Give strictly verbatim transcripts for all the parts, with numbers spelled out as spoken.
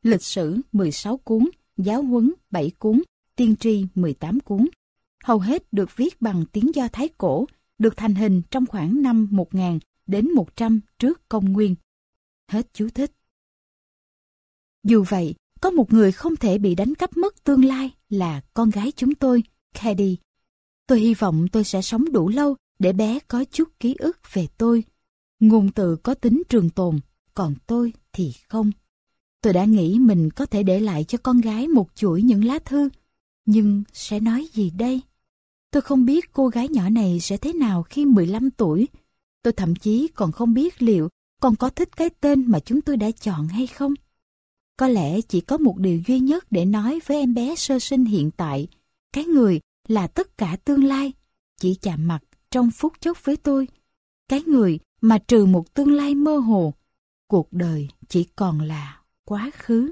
lịch sử mười sáu cuốn, giáo huấn bảy cuốn, tiên tri mười tám cuốn. Hầu hết được viết bằng tiếng Do Thái cổ, được thành hình trong khoảng năm một nghìn đến một trăm trước công nguyên. Hết chú thích. Dù vậy, có một người không thể bị đánh cắp mất tương lai là con gái chúng tôi, Cady. Tôi hy vọng tôi sẽ sống đủ lâu để bé có chút ký ức về tôi. Ngôn từ có tính trường tồn, còn tôi thì không. Tôi đã nghĩ mình có thể để lại cho con gái một chuỗi những lá thư, nhưng sẽ nói gì đây? Tôi không biết cô gái nhỏ này sẽ thế nào khi mười lăm tuổi. Tôi thậm chí còn không biết liệu còn có thích cái tên mà chúng tôi đã chọn hay không. Có lẽ chỉ có một điều duy nhất để nói với em bé sơ sinh hiện tại, cái người là tất cả tương lai, chỉ chạm mặt trong phút chốc với tôi. Cái người mà trừ một tương lai mơ hồ, cuộc đời chỉ còn là quá khứ.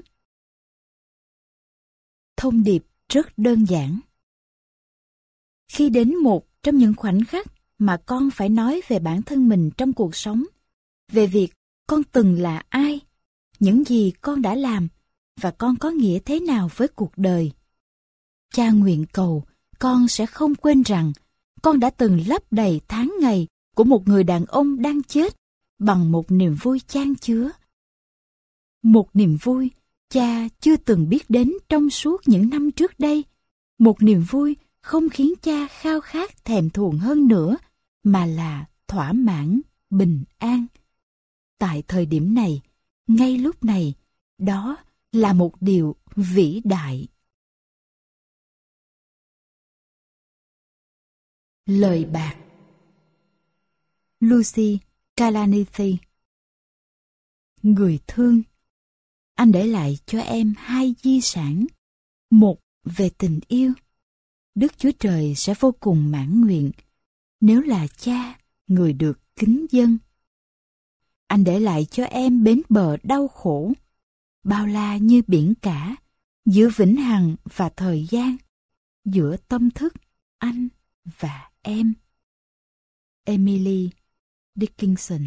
Thông điệp rất đơn giản. Khi đến một trong những khoảnh khắc mà con phải nói về bản thân mình trong cuộc sống, về việc con từng là ai, những gì con đã làm và con có nghĩa thế nào với cuộc đời. Cha nguyện cầu con sẽ không quên rằng con đã từng lấp đầy tháng ngày của một người đàn ông đang chết bằng một niềm vui chan chứa. Một niềm vui cha chưa từng biết đến trong suốt những năm trước đây. Một niềm vui không khiến cha khao khát thèm thuồng hơn nữa, mà là thỏa mãn, bình an. Tại thời điểm này, ngay lúc này, đó là một điều vĩ đại. Lời bạc. Lucy Kalanithi. Người thương, anh để lại cho em hai di sản. Một về tình yêu. Đức Chúa Trời sẽ vô cùng mãn nguyện nếu là cha, người được kính dâng. Anh để lại cho em bến bờ đau khổ, bao la như biển cả, giữa vĩnh hằng và thời gian, giữa tâm thức anh và em. Emily Dickinson.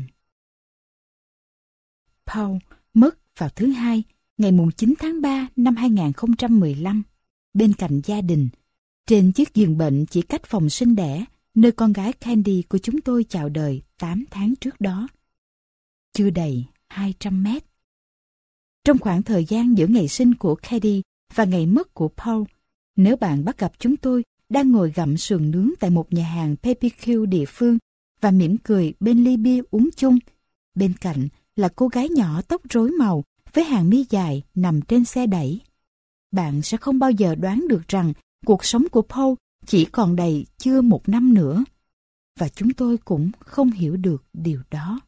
Paul mất vào thứ Hai, ngày chín tháng ba năm hai nghìn không trăm mười lăm, bên cạnh gia đình, trên chiếc giường bệnh chỉ cách phòng sinh đẻ, nơi con gái Candy của chúng tôi chào đời tám tháng trước đó. Chưa đầy hai trăm mét. Trong khoảng thời gian giữa ngày sinh của Candy và ngày mất của Paul, nếu bạn bắt gặp chúng tôi đang ngồi gặm sườn nướng tại một nhà hàng bê bê kiu địa phương và mỉm cười bên ly bia uống chung, bên cạnh là cô gái nhỏ tóc rối màu với hàng mi dài nằm trên xe đẩy, bạn sẽ không bao giờ đoán được rằng cuộc sống của Paul chỉ còn đầy chưa một năm nữa. Và chúng tôi cũng không hiểu được điều đó.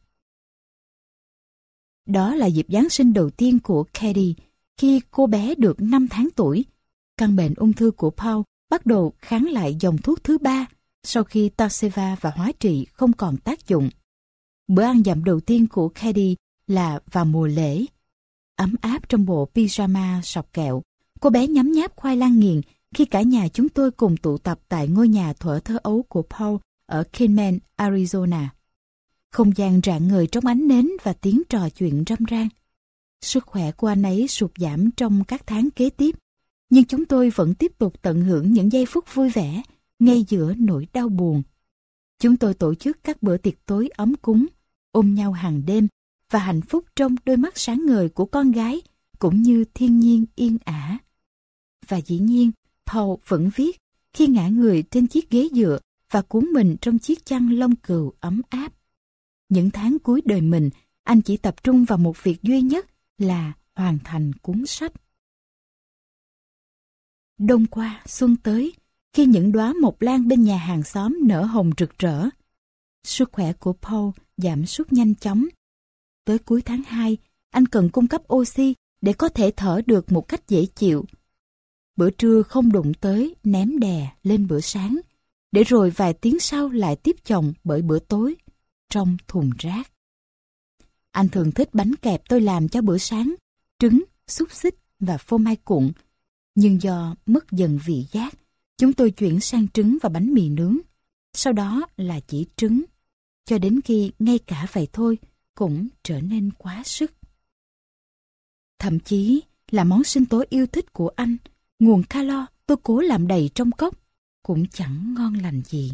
Đó là dịp Giáng sinh đầu tiên của Cady khi cô bé được năm tháng tuổi. Căn bệnh ung thư của Paul bắt đầu kháng lại dòng thuốc thứ ba sau khi Tarceva và hóa trị không còn tác dụng. Bữa ăn dặm đầu tiên của Cady là vào mùa lễ. Ấm áp trong bộ pyjama sọc kẹo, cô bé nhấm nháp khoai lang nghiền khi cả nhà chúng tôi cùng tụ tập tại ngôi nhà thuở thơ ấu của Paul ở Kingman, Arizona. Không gian rạng ngời trong ánh nến và tiếng trò chuyện râm ran. Sức khỏe của anh ấy sụt giảm trong các tháng kế tiếp, nhưng chúng tôi vẫn tiếp tục tận hưởng những giây phút vui vẻ ngay giữa nỗi đau buồn. Chúng tôi tổ chức các bữa tiệc tối ấm cúng, ôm nhau hàng đêm và hạnh phúc trong đôi mắt sáng ngời của con gái cũng như thiên nhiên yên ả. Và dĩ nhiên, Paul vẫn viết khi ngã người trên chiếc ghế dựa và cuốn mình trong chiếc chăn lông cừu ấm áp. Những tháng cuối đời mình, anh chỉ tập trung vào một việc duy nhất là hoàn thành cuốn sách. Đông qua, xuân tới, khi những đóa mộc lan bên nhà hàng xóm nở hồng rực rỡ. Sức khỏe của Paul giảm sút nhanh chóng. Tới cuối tháng hai, anh cần cung cấp oxy để có thể thở được một cách dễ chịu. Bữa trưa không đụng tới, ném đè lên bữa sáng, để rồi vài tiếng sau lại tiếp chồng bởi bữa tối, trong thùng rác. Anh thường thích bánh kẹp tôi làm cho bữa sáng, trứng, xúc xích và phô mai cuộn. Nhưng do mất dần vị giác, chúng tôi chuyển sang trứng và bánh mì nướng. Sau đó là chỉ trứng, cho đến khi ngay cả vậy thôi cũng trở nên quá sức. Thậm chí, là món sinh tố yêu thích của anh. Nguồn calo tôi cố làm đầy trong cốc, cũng chẳng ngon lành gì.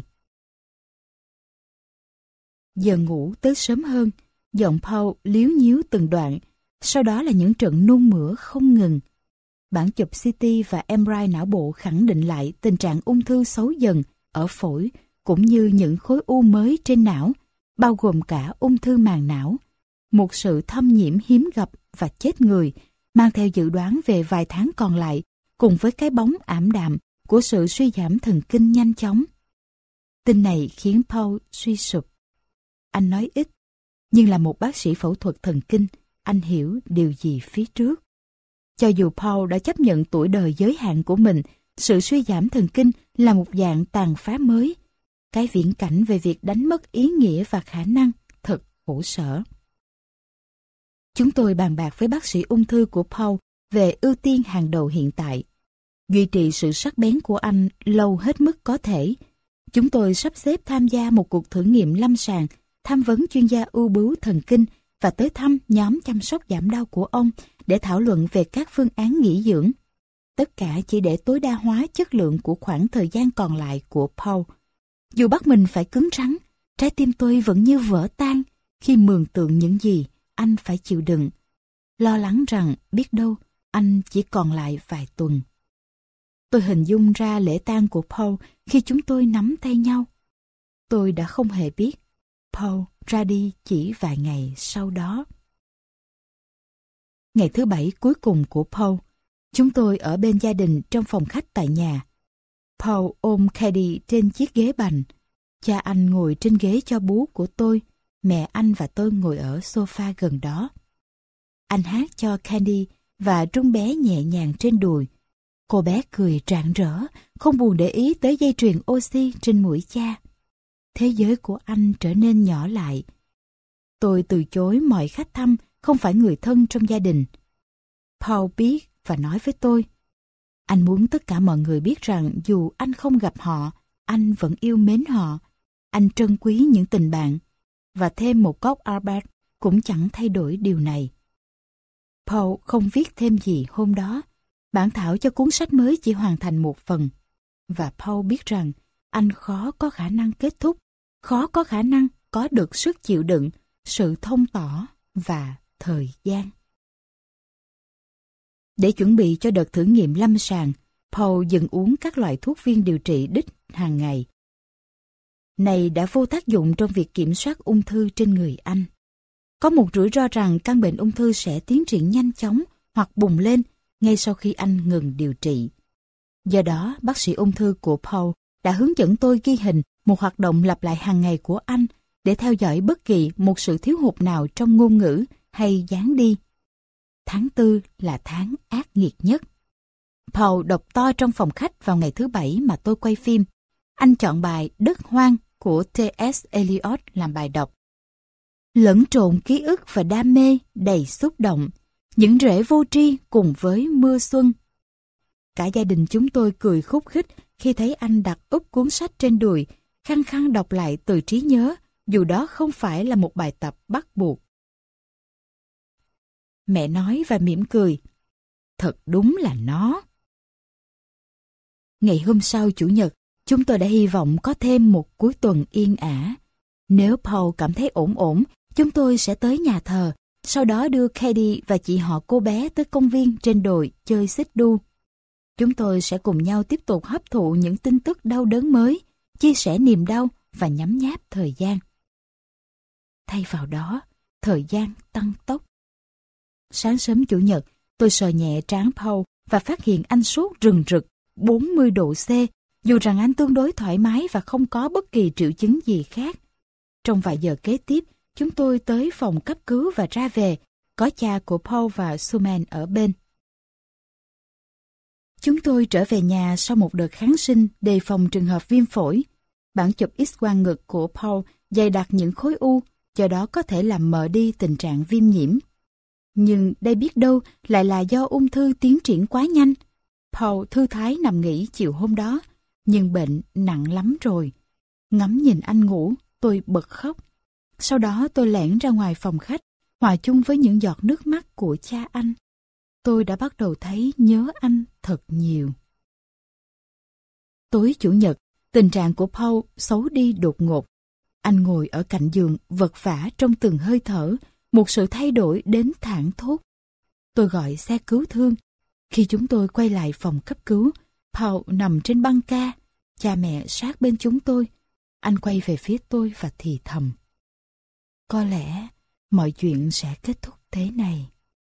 Giờ ngủ tới sớm hơn, giọng Paul líu nhíu từng đoạn, sau đó là những trận nôn mửa không ngừng. Bản chụp xê tê và em rờ i não bộ khẳng định lại tình trạng ung thư xấu dần ở phổi, cũng như những khối u mới trên não, bao gồm cả ung thư màng não. Một sự thâm nhiễm hiếm gặp và chết người, mang theo dự đoán về vài tháng còn lại, cùng với cái bóng ảm đạm của sự suy giảm thần kinh nhanh chóng. Tin này khiến Paul suy sụp. Anh nói ít, nhưng là một bác sĩ phẫu thuật thần kinh, anh hiểu điều gì phía trước. Cho dù Paul đã chấp nhận tuổi đời giới hạn của mình, sự suy giảm thần kinh là một dạng tàn phá mới. Cái viễn cảnh về việc đánh mất ý nghĩa và khả năng thật khổ sở. Chúng tôi bàn bạc với bác sĩ ung thư của Paul về ưu tiên hàng đầu hiện tại. Duy trì sự sắc bén của anh lâu hết mức có thể. Chúng tôi sắp xếp tham gia một cuộc thử nghiệm lâm sàng, tham vấn chuyên gia ưu bướu thần kinh và tới thăm nhóm chăm sóc giảm đau của ông để thảo luận về các phương án nghỉ dưỡng. Tất cả chỉ để tối đa hóa chất lượng của khoảng thời gian còn lại của Paul. Dù bắt mình phải cứng rắn, trái tim tôi vẫn như vỡ tan khi mường tượng những gì anh phải chịu đựng. Lo lắng rằng biết đâu anh chỉ còn lại vài tuần. Tôi hình dung ra lễ tang của Paul khi chúng tôi nắm tay nhau. Tôi đã không hề biết Paul ra đi chỉ vài ngày sau đó. Ngày thứ bảy cuối cùng của Paul, chúng tôi ở bên gia đình trong phòng khách tại nhà. Paul ôm Katie trên chiếc ghế bành. Cha anh ngồi trên ghế cho bú của tôi, mẹ anh và tôi ngồi ở sofa gần đó. Anh hát cho Candy và trung bé nhẹ nhàng trên đùi. Cô bé cười rạng rỡ, không buồn để ý tới dây chuyền oxy trên mũi cha. Thế giới của anh trở nên nhỏ lại. Tôi từ chối mọi khách thăm không phải người thân trong gia đình. Paul biết và nói với tôi, anh muốn tất cả mọi người biết rằng dù anh không gặp họ, anh vẫn yêu mến họ. Anh trân quý những tình bạn. Và thêm một cốc Albert cũng chẳng thay đổi điều này. Paul không viết thêm gì hôm đó. Bản thảo cho cuốn sách mới chỉ hoàn thành một phần. Và Paul biết rằng anh khó có khả năng kết thúc, khó có khả năng có được sức chịu đựng, sự thông tỏ và thời gian. Để chuẩn bị cho đợt thử nghiệm lâm sàng, Paul dừng uống các loại thuốc viên điều trị đích hàng ngày. Này đã vô tác dụng trong việc kiểm soát ung thư trên người anh. Có một rủi ro rằng căn bệnh ung thư sẽ tiến triển nhanh chóng hoặc bùng lên ngay sau khi anh ngừng điều trị. Do đó, bác sĩ ung thư của Paul đã hướng dẫn tôi ghi hình một hoạt động lặp lại hàng ngày của anh để theo dõi bất kỳ một sự thiếu hụt nào trong ngôn ngữ hay dáng đi. Tháng tư là tháng ác nghiệt nhất. Paul đọc to trong phòng khách vào ngày thứ bảy mà tôi quay phim. Anh chọn bài Đất hoang của tê ét Eliot làm bài đọc. Lẫn trộn ký ức và đam mê đầy xúc động, những rễ vô tri cùng với mưa xuân. Cả gia đình chúng tôi cười khúc khích khi thấy anh đặt úp cuốn sách trên đùi, khăng khăng đọc lại từ trí nhớ, dù đó không phải là một bài tập bắt buộc. Mẹ nói và mỉm cười. Thật đúng là nó. Ngày hôm sau Chủ nhật, chúng tôi đã hy vọng có thêm một cuối tuần yên ả. Nếu Paul cảm thấy ổn ổn, chúng tôi sẽ tới nhà thờ, sau đó đưa Katie và chị họ cô bé tới công viên trên đồi chơi xích đu. Chúng tôi sẽ cùng nhau tiếp tục hấp thụ những tin tức đau đớn mới, chia sẻ niềm đau và nhấm nháp thời gian. Thay vào đó, thời gian tăng tốc. Sáng sớm Chủ nhật, tôi sờ nhẹ trán Paul và phát hiện anh sốt rừng rực, bốn mươi độ C, dù rằng anh tương đối thoải mái và không có bất kỳ triệu chứng gì khác. Trong vài giờ kế tiếp, chúng tôi tới phòng cấp cứu và ra về, có cha của Paul và Suman ở bên. Chúng tôi trở về nhà sau một đợt kháng sinh đề phòng trường hợp viêm phổi. Bản chụp X-quang ngực của Paul dày đặc những khối u, do đó có thể làm mờ đi tình trạng viêm nhiễm. Nhưng đây biết đâu lại là do ung thư tiến triển quá nhanh. Paul thư thái nằm nghỉ chiều hôm đó, nhưng bệnh nặng lắm rồi. Ngắm nhìn anh ngủ, tôi bật khóc. Sau đó tôi lẻn ra ngoài phòng khách, hòa chung với những giọt nước mắt của cha anh. tôi đã bắt đầu thấy nhớ anh thật nhiều. Tối Chủ nhật, tình trạng của Paul xấu đi đột ngột. Anh ngồi ở cạnh giường vật vã trong từng hơi thở, một sự thay đổi đến thảng thốt. Tôi gọi xe cứu thương. Khi chúng tôi quay lại phòng cấp cứu, Paul nằm trên băng ca, cha mẹ sát bên chúng tôi. Anh quay về phía tôi và thì thầm: có lẽ mọi chuyện sẽ kết thúc thế này.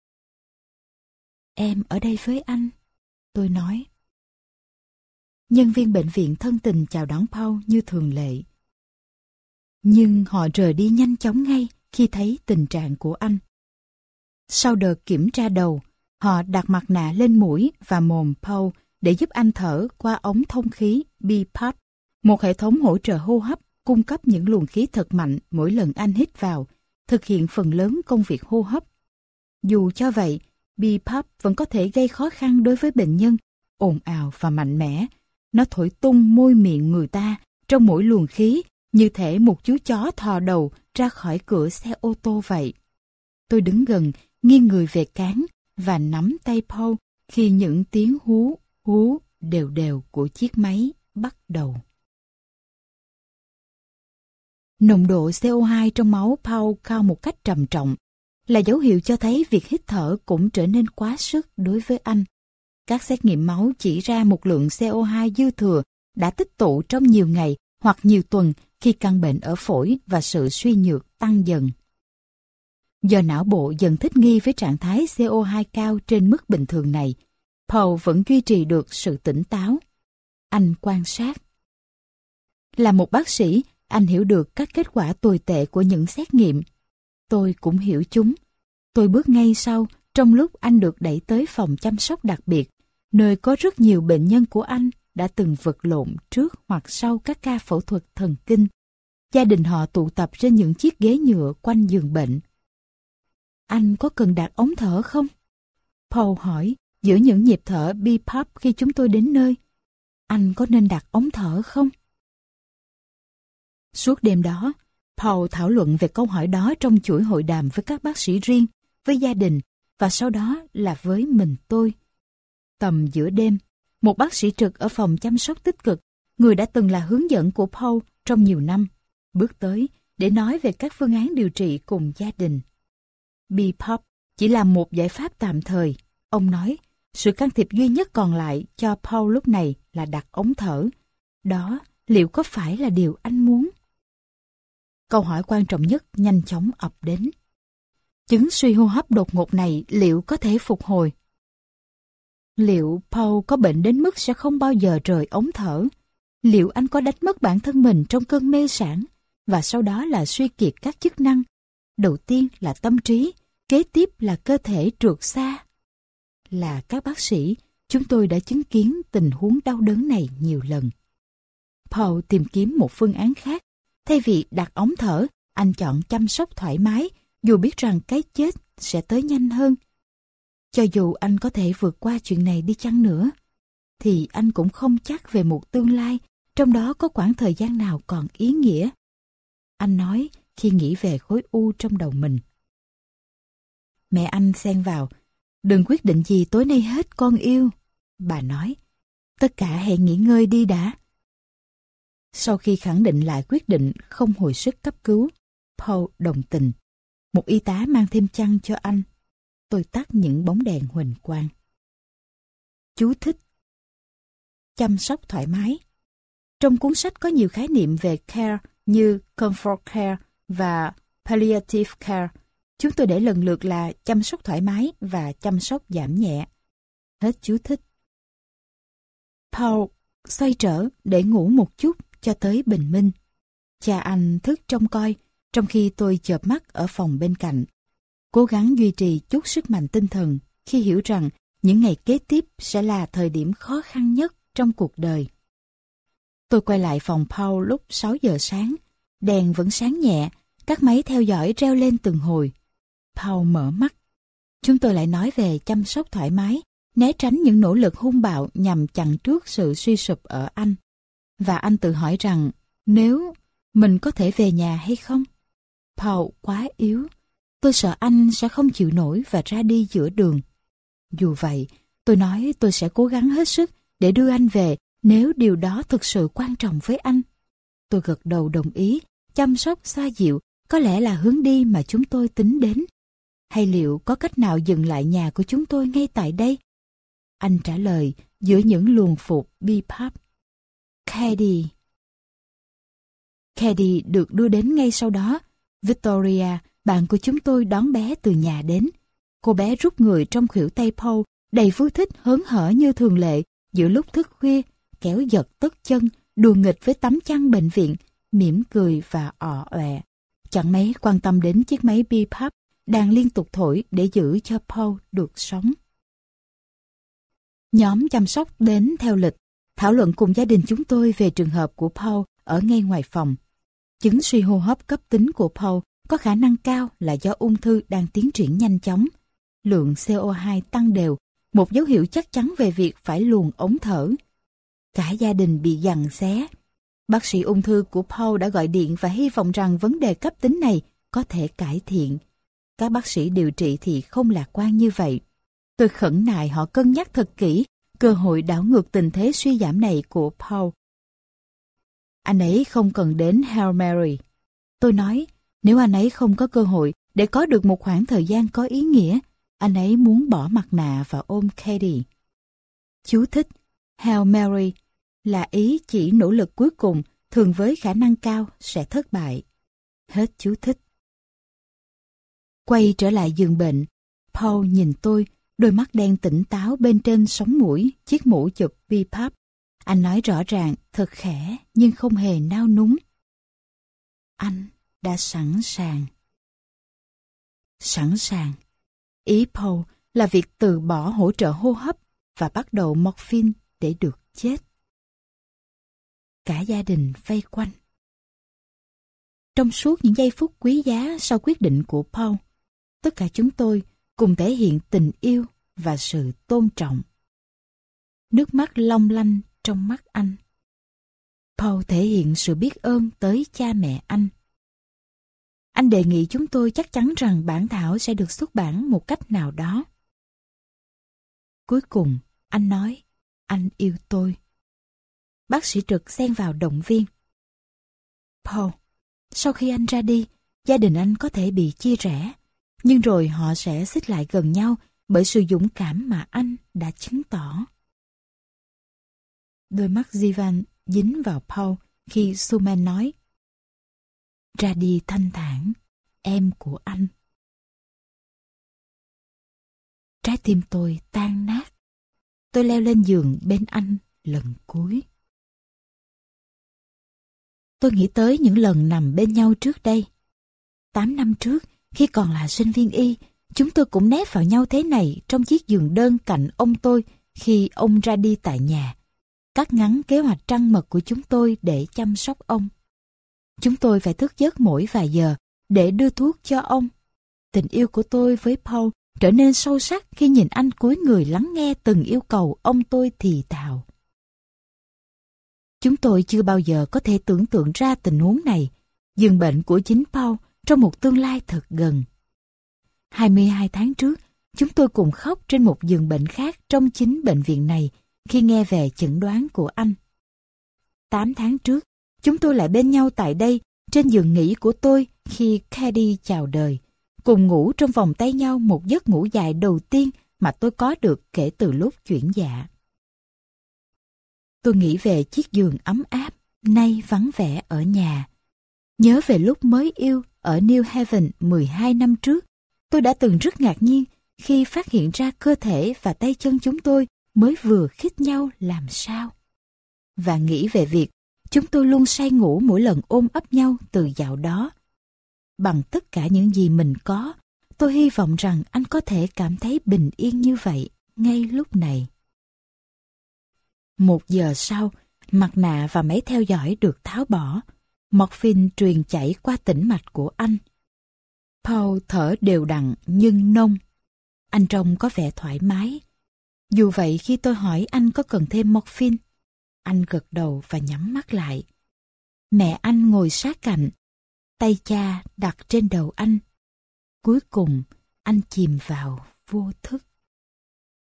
Em ở đây với anh, tôi nói. Nhân viên bệnh viện thân tình chào đón Paul như thường lệ. Nhưng họ rời đi nhanh chóng ngay khi thấy tình trạng của anh. Sau đợt kiểm tra đầu, họ đặt mặt nạ lên mũi và mồm Paul để giúp anh thở qua ống thông khí B P A P, một hệ thống hỗ trợ hô hấp cung cấp những luồng khí thật mạnh mỗi lần anh hít vào, thực hiện phần lớn công việc hô hấp. Dù cho vậy, B P A P vẫn có thể gây khó khăn đối với bệnh nhân, ồn ào và mạnh mẽ. Nó thổi tung môi miệng người ta trong mỗi luồng khí, như thể một chú chó thò đầu ra khỏi cửa xe ô tô vậy. Tôi đứng gần, nghiêng người về cán và nắm tay Paul khi những tiếng hú hú đều đều của chiếc máy bắt đầu. Nồng độ xê o hai trong máu Paul cao một cách trầm trọng, là dấu hiệu cho thấy việc hít thở cũng trở nên quá sức đối với anh. Các xét nghiệm máu chỉ ra một lượng xê o hai dư thừa đã tích tụ trong nhiều ngày hoặc nhiều tuần khi căn bệnh ở phổi và sự suy nhược tăng dần. Do não bộ dần thích nghi với trạng thái xê o hai cao trên mức bình thường này, Paul vẫn duy trì được sự tỉnh táo. Anh quan sát. Là một bác sĩ, anh hiểu được các kết quả tồi tệ của những xét nghiệm. Tôi cũng hiểu chúng. Tôi bước ngay sau trong lúc anh được đẩy tới phòng chăm sóc đặc biệt, nơi có rất nhiều bệnh nhân của anh đã từng vật lộn trước hoặc sau các ca phẫu thuật thần kinh. Gia đình họ tụ tập trên những chiếc ghế nhựa quanh giường bệnh. Anh có cần đặt ống thở không? Paul hỏi giữa những nhịp thở B P A P khi chúng tôi đến nơi. Anh có nên đặt ống thở không? Suốt đêm đó, Paul thảo luận về câu hỏi đó trong chuỗi hội đàm với các bác sĩ riêng, với gia đình, và sau đó là với mình tôi. Tầm giữa đêm, một bác sĩ trực ở phòng chăm sóc tích cực, người đã từng là hướng dẫn của Paul trong nhiều năm, bước tới để nói về các phương án điều trị cùng gia đình. B P A P chỉ là một giải pháp tạm thời. Ông nói, sự can thiệp duy nhất còn lại cho Paul lúc này là đặt ống thở. Đó, liệu có phải là điều anh muốn? Câu hỏi quan trọng nhất nhanh chóng ập đến. Chứng suy hô hấp đột ngột này liệu có thể phục hồi? Liệu Paul có bệnh đến mức sẽ không bao giờ rời ống thở? Liệu anh có đánh mất bản thân mình trong cơn mê sản, và sau đó là suy kiệt các chức năng? Đầu tiên là tâm trí, kế tiếp là cơ thể trượt xa. Là các bác sĩ, chúng tôi đã chứng kiến tình huống đau đớn này nhiều lần. Paul tìm kiếm một phương án khác. Thay vì đặt ống thở, anh chọn chăm sóc thoải mái, dù biết rằng cái chết sẽ tới nhanh hơn. Cho dù anh có thể vượt qua chuyện này đi chăng nữa, thì anh cũng không chắc về một tương lai, trong đó có khoảng thời gian nào còn ý nghĩa. Anh nói khi nghĩ về khối u trong đầu mình. Mẹ anh xen vào, đừng quyết định gì tối nay hết con yêu. Bà nói, tất cả hãy nghỉ ngơi đi đã. Sau khi khẳng định lại quyết định không hồi sức cấp cứu, Paul đồng tình. Một y tá mang thêm chăn cho anh. Tôi tắt những bóng đèn huỳnh quang. Chú thích: chăm sóc thoải mái. Trong cuốn sách có nhiều khái niệm về care như comfort care và palliative care. Chúng tôi để lần lượt là chăm sóc thoải mái và chăm sóc giảm nhẹ. Hết chú thích. Paul xoay trở để ngủ một chút cho tới bình minh. Cha anh thức trông coi, trong khi tôi chợp mắt ở phòng bên cạnh. Cố gắng duy trì chút sức mạnh tinh thần khi hiểu rằng những ngày kế tiếp sẽ là thời điểm khó khăn nhất trong cuộc đời. Tôi quay lại phòng Paul lúc sáu giờ sáng. Đèn vẫn sáng nhẹ, các máy theo dõi reo lên từng hồi. Paul mở mắt. Chúng tôi lại nói về chăm sóc thoải mái, né tránh những nỗ lực hung bạo nhằm chặn trước sự suy sụp ở anh. Và anh tự hỏi rằng, nếu mình có thể về nhà hay không? Paul quá yếu. Tôi sợ anh sẽ không chịu nổi và ra đi giữa đường. Dù vậy, tôi nói tôi sẽ cố gắng hết sức để đưa anh về nếu điều đó thực sự quan trọng với anh. Tôi gật đầu đồng ý, chăm sóc xoa dịu có lẽ là hướng đi mà chúng tôi tính đến. Hay liệu có cách nào dừng lại nhà của chúng tôi ngay tại đây? Anh trả lời giữa những luồng phục bebop. Katie. Katie được đưa đến ngay sau đó. Victoria, bạn của chúng tôi đón bé từ nhà đến. Cô bé rút người trong khuỷu tay Paul, đầy vui thích hớn hở như thường lệ giữa lúc thức khuya, kéo giật tất chân, đùa nghịch với tấm chăn bệnh viện, mỉm cười và ọ ọe. Chẳng mấy quan tâm đến chiếc máy bebop đang liên tục thổi để giữ cho Paul được sống. Nhóm chăm sóc đến theo lịch, thảo luận cùng gia đình chúng tôi về trường hợp của Paul ở ngay ngoài phòng. Chứng suy hô hấp cấp tính của Paul có khả năng cao là do ung thư đang tiến triển nhanh chóng. Lượng xê o hai tăng đều, một dấu hiệu chắc chắn về việc phải luồn ống thở. Cả gia đình bị giằng xé. Bác sĩ ung thư của Paul đã gọi điện và hy vọng rằng vấn đề cấp tính này có thể cải thiện. Các bác sĩ điều trị thì không lạc quan như vậy. Tôi khẩn nài họ cân nhắc thật kỹ cơ hội đảo ngược tình thế suy giảm này của Paul. Anh ấy không cần đến Hail Mary. Tôi nói, nếu anh ấy không có cơ hội để có được một khoảng thời gian có ý nghĩa, anh ấy muốn bỏ mặt nạ và ôm Katie. Chú thích: Hail Mary là ý chỉ nỗ lực cuối cùng, thường với khả năng cao sẽ thất bại. Hết chú thích. Quay trở lại giường bệnh, Paul nhìn tôi, đôi mắt đen tỉnh táo bên trên sống mũi, chiếc mũ chụp bebop. Anh nói rõ ràng, thật khẽ nhưng không hề nao núng. Anh đã sẵn sàng. Sẵn sàng. Ý Paul là việc từ bỏ hỗ trợ hô hấp và bắt đầu morphine để được chết. Cả gia đình vây quanh. Trong suốt những giây phút quý giá sau quyết định của Paul, tất cả chúng tôi cùng thể hiện tình yêu và sự tôn trọng. Nước mắt long lanh trong mắt anh. Paul thể hiện sự biết ơn tới cha mẹ anh. Anh đề nghị chúng tôi chắc chắn rằng bản thảo sẽ được xuất bản một cách nào đó. Cuối cùng, anh nói, anh yêu tôi. Bác sĩ Trực xen vào động viên. Paul, sau khi anh ra đi, gia đình anh có thể bị chia rẽ, nhưng rồi họ sẽ xích lại gần nhau bởi sự dũng cảm mà anh đã chứng tỏ. Đôi mắt Jivan dính vào Paul khi Suman nói, ra đi thanh thản, em của anh. Trái tim tôi tan nát. Tôi leo lên giường bên anh lần cuối. Tôi nghĩ tới những lần nằm bên nhau trước đây. Tám năm trước, khi còn là sinh viên y, chúng tôi cũng nép vào nhau thế này trong chiếc giường đơn cạnh ông tôi khi ông ra đi tại nhà, cắt ngắn kế hoạch trăng mật của chúng tôi để chăm sóc ông. Chúng tôi phải thức giấc mỗi vài giờ để đưa thuốc cho ông. Tình yêu của tôi với Paul trở nên sâu sắc khi nhìn anh cúi người lắng nghe từng yêu cầu ông tôi thì thào. Chúng tôi chưa bao giờ có thể tưởng tượng ra tình huống này, giường bệnh của chính Paul trong một tương lai thật gần. hai mươi hai tháng trước, chúng tôi cùng khóc trên một giường bệnh khác trong chính bệnh viện này khi nghe về chẩn đoán của anh. Tám tháng trước, chúng tôi lại bên nhau tại đây trên giường nghỉ của tôi khi Katie chào đời, cùng ngủ trong vòng tay nhau một giấc ngủ dài đầu tiên mà tôi có được kể từ lúc chuyển dạ. Tôi nghĩ về chiếc giường ấm áp, nay vắng vẻ ở nhà. Nhớ về lúc mới yêu ở New Haven mười hai năm trước, tôi đã từng rất ngạc nhiên khi phát hiện ra cơ thể và tay chân chúng tôi mới vừa khít nhau làm sao. Và nghĩ về việc chúng tôi luôn say ngủ mỗi lần ôm ấp nhau từ dạo đó. Bằng tất cả những gì mình có, tôi hy vọng rằng anh có thể cảm thấy bình yên như vậy ngay lúc này. Một giờ sau, mặt nạ và máy theo dõi được tháo bỏ. Morphine truyền chảy qua tĩnh mạch của anh. Paul thở đều đặn nhưng nông. Anh trông có vẻ thoải mái. Dù vậy khi tôi hỏi anh có cần thêm morphine, anh gật đầu và nhắm mắt lại. Mẹ anh ngồi sát cạnh, tay cha đặt trên đầu anh. Cuối cùng, anh chìm vào vô thức.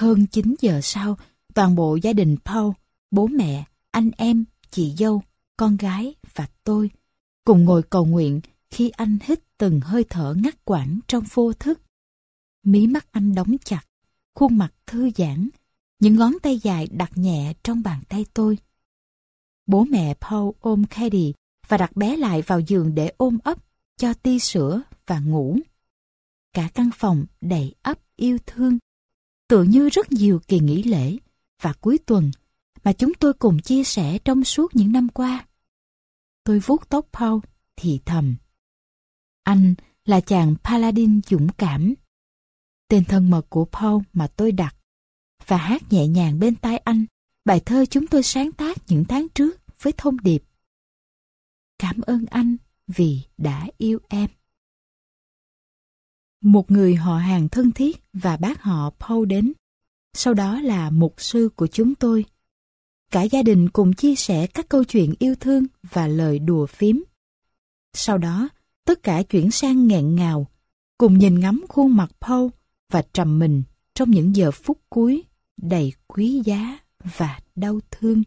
Hơn chín giờ sau, toàn bộ gia đình Paul, bố mẹ, anh em, chị dâu, con gái và tôi cùng ngồi cầu nguyện khi anh hít từng hơi thở ngắt quãng trong vô thức. Mí mắt anh đóng chặt, khuôn mặt thư giãn, những ngón tay dài đặt nhẹ trong bàn tay tôi. Bố mẹ Paul ôm Katie và đặt bé lại vào giường để ôm ấp, cho ti sữa và ngủ. Cả căn phòng đầy ắp yêu thương, tựa như rất nhiều kỳ nghỉ lễ và cuối tuần mà chúng tôi cùng chia sẻ trong suốt những năm qua. Tôi vuốt tóc Paul thì thầm. Anh là chàng Paladin dũng cảm. Tên thân mật của Paul mà tôi đặt, và hát nhẹ nhàng bên tai anh bài thơ chúng tôi sáng tác những tháng trước với thông điệp: Cảm ơn anh vì đã yêu em. Một người họ hàng thân thiết và bác họ Paul đến, sau đó là mục sư của chúng tôi. Cả gia đình cùng chia sẻ các câu chuyện yêu thương và lời đùa phím. Sau đó, tất cả chuyển sang nghẹn ngào, cùng nhìn ngắm khuôn mặt Paul và trầm mình trong những giờ phút cuối đầy quý giá và đau thương.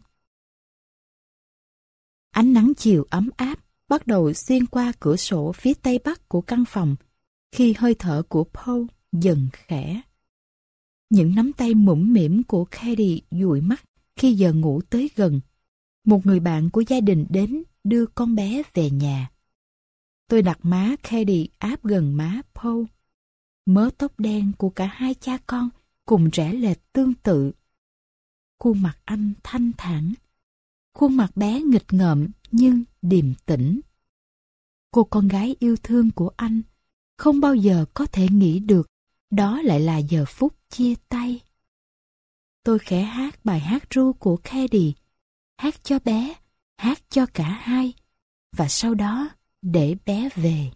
Ánh nắng chiều ấm áp bắt đầu xuyên qua cửa sổ phía tây bắc của căn phòng khi hơi thở của Paul dần khẽ. Những nắm tay mũm mĩm của Katie dụi mắt khi giờ ngủ tới gần. Một người bạn của gia đình đến đưa con bé về nhà. Tôi đặt má Katie áp gần má Paul. Mớ tóc đen của cả hai cha con cùng rẽ lệch tương tự. Khuôn mặt anh thanh thản, khuôn mặt bé nghịch ngợm nhưng điềm tĩnh. Cô con gái yêu thương của anh không bao giờ có thể nghĩ được đó lại là giờ phút chia tay. Tôi khẽ hát bài hát ru của Katie, hát cho bé, hát cho cả hai, và sau đó để bé về.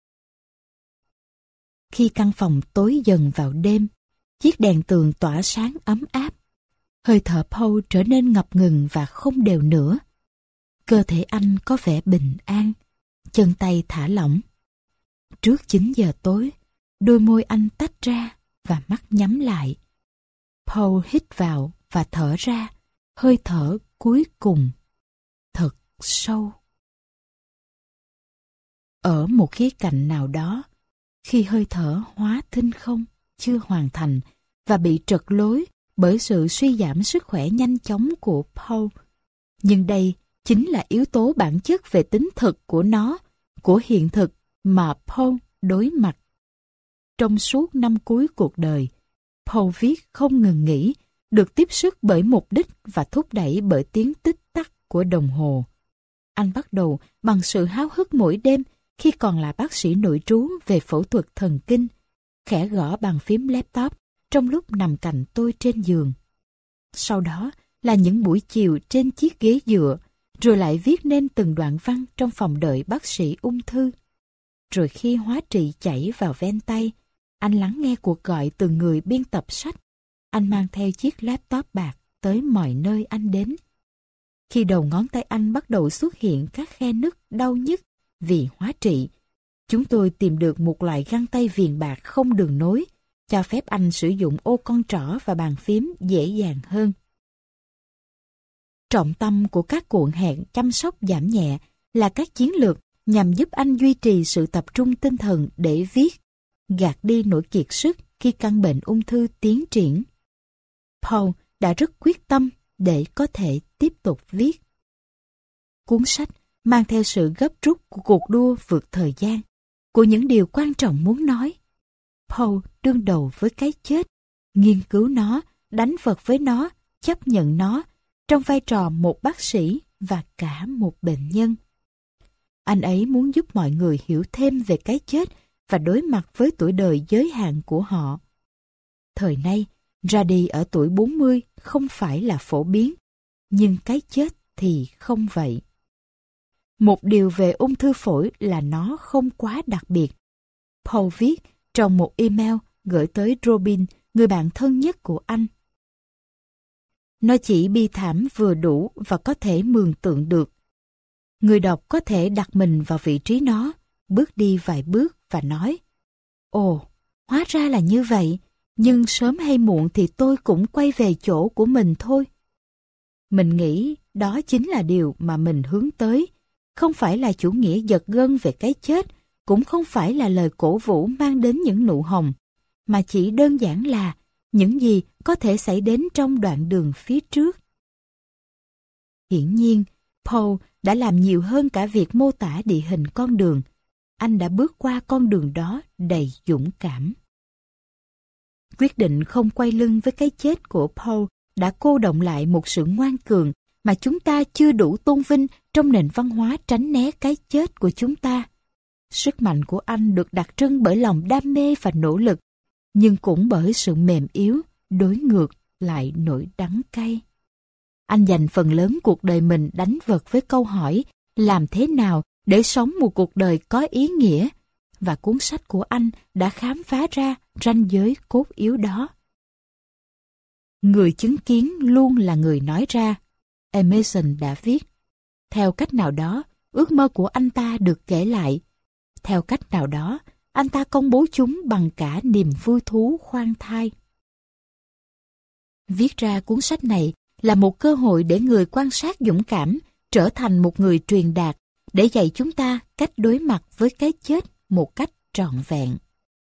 Khi căn phòng tối dần vào đêm, chiếc đèn tường tỏa sáng ấm áp. Hơi thở Paul trở nên ngập ngừng và không đều nữa. Cơ thể anh có vẻ bình an, chân tay thả lỏng. Trước chín giờ tối, đôi môi anh tách ra và mắt nhắm lại. Paul hít vào và thở ra, hơi thở cuối cùng. Thật sâu. Ở một khía cạnh nào đó, khi hơi thở hóa thinh không chưa hoàn thành và bị trật lối bởi sự suy giảm sức khỏe nhanh chóng của Paul. Nhưng đây chính là yếu tố bản chất về tính thực của nó, của hiện thực mà Paul đối mặt. Trong suốt năm cuối cuộc đời, Paul viết không ngừng nghỉ, được tiếp sức bởi mục đích và thúc đẩy bởi tiếng tích tắc của đồng hồ. Anh bắt đầu bằng sự háo hức mỗi đêm khi còn là bác sĩ nội trú về phẫu thuật thần kinh, khẽ gõ bàn phím laptop trong lúc nằm cạnh tôi trên giường. Sau đó là những buổi chiều trên chiếc ghế dựa, rồi lại viết nên từng đoạn văn trong phòng đợi bác sĩ ung thư. Rồi khi hóa trị chảy vào ven tay, anh lắng nghe cuộc gọi từ người biên tập sách. Anh mang theo chiếc laptop bạc tới mọi nơi anh đến. Khi đầu ngón tay anh bắt đầu xuất hiện các khe nứt đau nhức vì hóa trị, chúng tôi tìm được một loại găng tay viền bạc không đường nối, cho phép anh sử dụng ô con trỏ và bàn phím dễ dàng hơn. Trọng tâm của các cuộn hẹn chăm sóc giảm nhẹ là các chiến lược nhằm giúp anh duy trì sự tập trung tinh thần để viết, gạt đi nỗi kiệt sức khi căn bệnh ung thư tiến triển. Paul đã rất quyết tâm để có thể tiếp tục viết. Cuốn sách mang theo sự gấp rút của cuộc đua vượt thời gian, của những điều quan trọng muốn nói. Paul đương đầu với cái chết, nghiên cứu nó, đánh vật với nó, chấp nhận nó, trong vai trò một bác sĩ và cả một bệnh nhân. Anh ấy muốn giúp mọi người hiểu thêm về cái chết và đối mặt với tuổi đời giới hạn của họ. Thời nay, ra đi ở tuổi bốn mươi không phải là phổ biến, nhưng cái chết thì không vậy. Một điều về ung thư phổi là nó không quá đặc biệt. Paul viết trong một email gửi tới Robin, người bạn thân nhất của anh. Nó chỉ bi thảm vừa đủ và có thể mường tượng được. Người đọc có thể đặt mình vào vị trí nó, bước đi vài bước và nói: Ồ, hóa ra là như vậy, nhưng sớm hay muộn thì tôi cũng quay về chỗ của mình thôi. Mình nghĩ đó chính là điều mà mình hướng tới, không phải là chủ nghĩa giật gân về cái chết, cũng không phải là lời cổ vũ mang đến những nụ hồng, mà chỉ đơn giản là những gì có thể xảy đến trong đoạn đường phía trước. Hiển nhiên, Paul đã làm nhiều hơn cả việc mô tả địa hình con đường. Anh đã bước qua con đường đó đầy dũng cảm. Quyết định không quay lưng với cái chết của Paul đã cô đọng lại một sự ngoan cường mà chúng ta chưa đủ tôn vinh trong nền văn hóa tránh né cái chết của chúng ta. Sức mạnh của anh được đặc trưng bởi lòng đam mê và nỗ lực, nhưng cũng bởi sự mềm yếu, đối ngược lại nỗi đắng cay. Anh dành phần lớn cuộc đời mình đánh vật với câu hỏi làm thế nào để sống một cuộc đời có ý nghĩa, và cuốn sách của anh đã khám phá ra ranh giới cốt yếu đó. Người chứng kiến luôn là người nói ra, Emerson đã viết. Theo cách nào đó, ước mơ của anh ta được kể lại. Theo cách nào đó, anh ta công bố chúng bằng cả niềm vui thú khoan thai. Viết ra cuốn sách này là một cơ hội để người quan sát dũng cảm trở thành một người truyền đạt, để dạy chúng ta cách đối mặt với cái chết một cách trọn vẹn.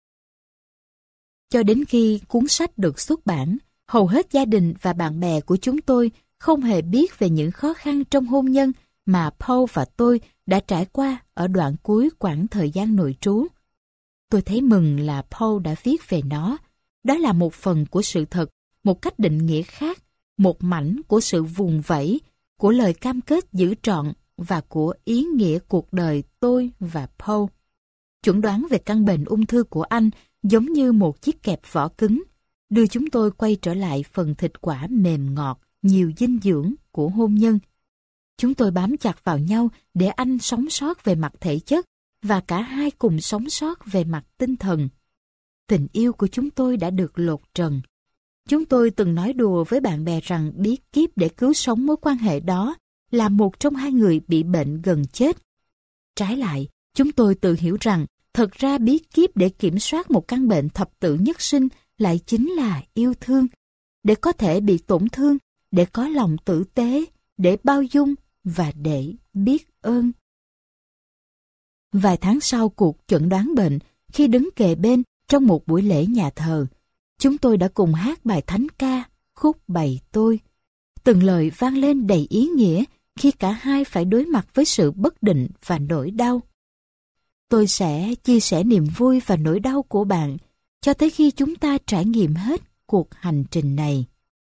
Cho đến khi cuốn sách được xuất bản, hầu hết gia đình và bạn bè của chúng tôi không hề biết về những khó khăn trong hôn nhân mà Paul và tôi đã trải qua ở đoạn cuối quãng thời gian nội trú. Tôi thấy mừng là Paul đã viết về nó. Đó là một phần của sự thật, một cách định nghĩa khác, một mảnh của sự vùng vẫy, của lời cam kết giữ trọn và của ý nghĩa cuộc đời tôi và Paul. Chuẩn đoán về căn bệnh ung thư của anh giống như một chiếc kẹp vỏ cứng, đưa chúng tôi quay trở lại phần thịt quả mềm ngọt, nhiều dinh dưỡng của hôn nhân. Chúng tôi bám chặt vào nhau để anh sống sót về mặt thể chất và cả hai cùng sống sót về mặt tinh thần. Tình yêu của chúng tôi đã được lột trần. Chúng tôi từng nói đùa với bạn bè rằng bí kíp để cứu sống mối quan hệ đó là một trong hai người bị bệnh gần chết. Trái lại, chúng tôi tự hiểu rằng thật ra bí kíp để kiểm soát một căn bệnh thập tử nhất sinh lại chính là yêu thương. Để có thể bị tổn thương, để có lòng tử tế, để bao dung và để biết ơn. Vài tháng sau cuộc chẩn đoán bệnh, khi đứng kề bên trong một buổi lễ nhà thờ, chúng tôi đã cùng hát bài thánh ca, khúc Bày Tôi. Từng lời vang lên đầy ý nghĩa khi cả hai phải đối mặt với sự bất định và nỗi đau. Tôi sẽ chia sẻ niềm vui và nỗi đau của bạn cho tới khi chúng ta trải nghiệm hết cuộc hành trình này.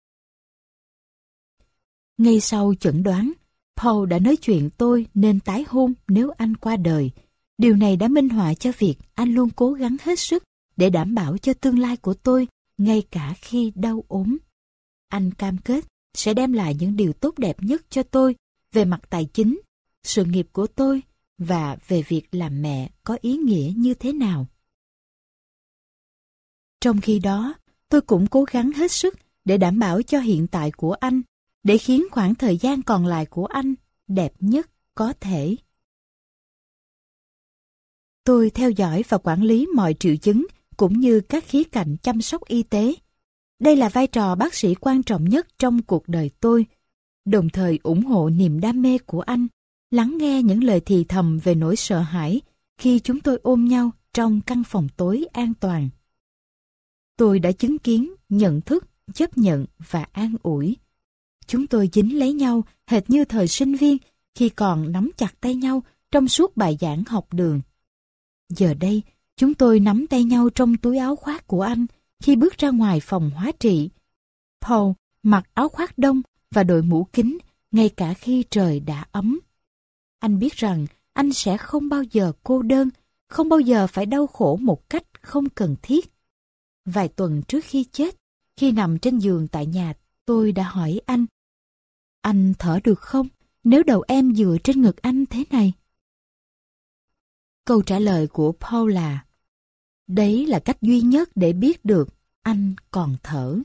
Ngay sau chẩn đoán, Paul đã nói chuyện tôi nên tái hôn nếu anh qua đời. Điều này đã minh họa cho việc anh luôn cố gắng hết sức để đảm bảo cho tương lai của tôi ngay cả khi đau ốm. Anh cam kết sẽ đem lại những điều tốt đẹp nhất cho tôi về mặt tài chính, sự nghiệp của tôi và về việc làm mẹ có ý nghĩa như thế nào. Trong khi đó, tôi cũng cố gắng hết sức để đảm bảo cho hiện tại của anh, để khiến khoảng thời gian còn lại của anh đẹp nhất có thể. Tôi theo dõi và quản lý mọi triệu chứng cũng như các khía cạnh chăm sóc y tế. Đây là vai trò bác sĩ quan trọng nhất trong cuộc đời tôi, đồng thời ủng hộ niềm đam mê của anh, lắng nghe những lời thì thầm về nỗi sợ hãi khi chúng tôi ôm nhau trong căn phòng tối an toàn. Tôi đã chứng kiến, nhận thức, chấp nhận và an ủi. Chúng tôi dính lấy nhau hệt như thời sinh viên khi còn nắm chặt tay nhau trong suốt bài giảng học đường. Giờ đây, chúng tôi nắm tay nhau trong túi áo khoác của anh khi bước ra ngoài phòng hóa trị. Paul mặc áo khoác đông và đội mũ kính ngay cả khi trời đã ấm. Anh biết rằng anh sẽ không bao giờ cô đơn, không bao giờ phải đau khổ một cách không cần thiết. Vài tuần trước khi chết, khi nằm trên giường tại nhà, tôi đã hỏi anh: "Anh thở được không nếu đầu em dựa trên ngực anh thế này?" Câu trả lời của Paul là: "Đấy là cách duy nhất để biết được anh còn thở."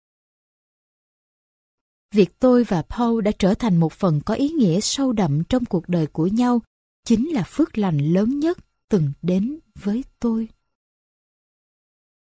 Việc tôi và Paul đã trở thành một phần có ý nghĩa sâu đậm trong cuộc đời của nhau chính là phước lành lớn nhất từng đến với tôi.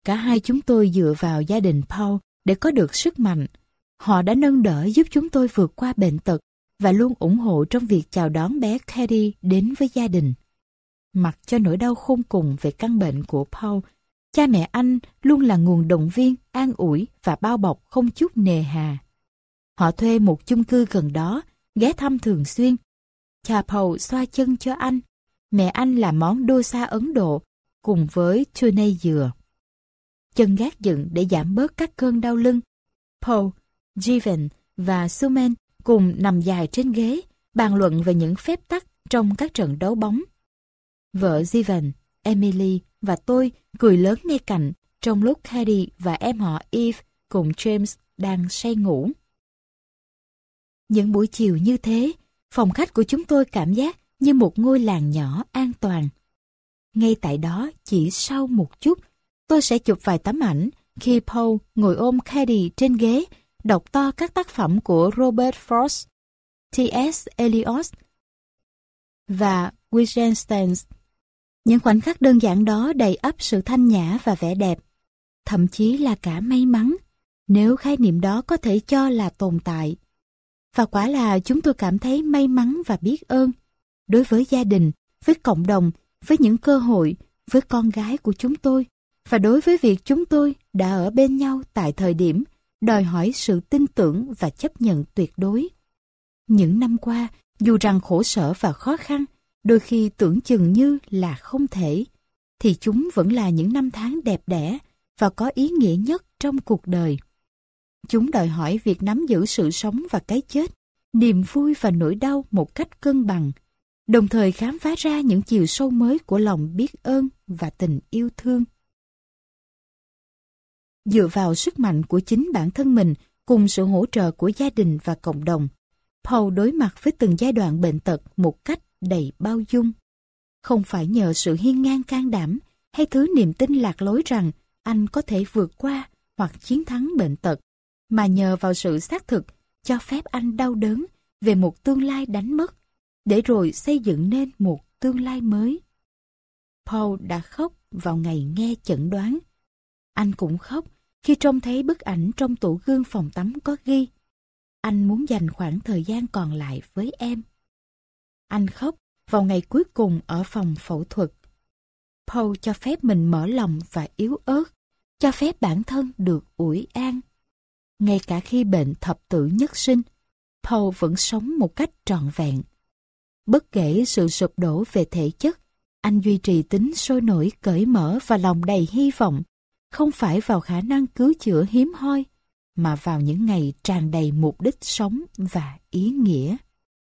Cả hai chúng tôi dựa vào gia đình Paul để có được sức mạnh. Họ đã nâng đỡ giúp chúng tôi vượt qua bệnh tật và luôn ủng hộ trong việc chào đón bé Katie đến với gia đình. Mặc cho nỗi đau khôn cùng về căn bệnh của Paul, cha mẹ anh luôn là nguồn động viên, an ủi và bao bọc không chút nề hà. Họ thuê một chung cư gần đó, ghé thăm thường xuyên. Cha Paul xoa chân cho anh. Mẹ anh làm món dosa Ấn Độ cùng với tuna dừa. Chân gác dựng để giảm bớt các cơn đau lưng. Paul, Jivan và Suman cùng nằm dài trên ghế, bàn luận về những phép tắc trong các trận đấu bóng. Vợ Jivan, Emily và tôi cười lớn ngay cạnh trong lúc Katie và em họ Eve cùng James đang say ngủ. Những buổi chiều như thế, phòng khách của chúng tôi cảm giác như một ngôi làng nhỏ an toàn. Ngay tại đó, chỉ sau một chút, tôi sẽ chụp vài tấm ảnh khi Paul ngồi ôm Katie trên ghế, đọc to các tác phẩm của Robert Frost, T S Eliot và Wittgenstein. Những khoảnh khắc đơn giản đó đầy ắp sự thanh nhã và vẻ đẹp, thậm chí là cả may mắn, nếu khái niệm đó có thể cho là tồn tại. Và quả là chúng tôi cảm thấy may mắn và biết ơn đối với gia đình, với cộng đồng, với những cơ hội, với con gái của chúng tôi, và đối với việc chúng tôi đã ở bên nhau tại thời điểm đòi hỏi sự tin tưởng và chấp nhận tuyệt đối. Những năm qua, dù rằng khổ sở và khó khăn, đôi khi tưởng chừng như là không thể, thì chúng vẫn là những năm tháng đẹp đẽ và có ý nghĩa nhất trong cuộc đời. Chúng đòi hỏi việc nắm giữ sự sống và cái chết, niềm vui và nỗi đau một cách cân bằng, đồng thời khám phá ra những chiều sâu mới của lòng biết ơn và tình yêu thương. Dựa vào sức mạnh của chính bản thân mình cùng sự hỗ trợ của gia đình và cộng đồng, Paul đối mặt với từng giai đoạn bệnh tật một cách đầy bao dung. Không phải nhờ sự hiên ngang can đảm hay thứ niềm tin lạc lối rằng anh có thể vượt qua hoặc chiến thắng bệnh tật, mà nhờ vào sự xác thực cho phép anh đau đớn về một tương lai đánh mất, để rồi xây dựng nên một tương lai mới. Paul đã khóc vào ngày nghe chẩn đoán. Anh cũng khóc khi trông thấy bức ảnh trong tủ gương phòng tắm có ghi: anh muốn dành khoảng thời gian còn lại với em. Anh khóc vào ngày cuối cùng ở phòng phẫu thuật. Paul cho phép mình mở lòng và yếu ớt, cho phép bản thân được ủi an. Ngay cả khi bệnh thập tử nhất sinh, Paul vẫn sống một cách trọn vẹn. Bất kể sự sụp đổ về thể chất, anh duy trì tính sôi nổi, cởi mở và lòng đầy hy vọng, không phải vào khả năng cứu chữa hiếm hoi, mà vào những ngày tràn đầy mục đích sống và ý nghĩa.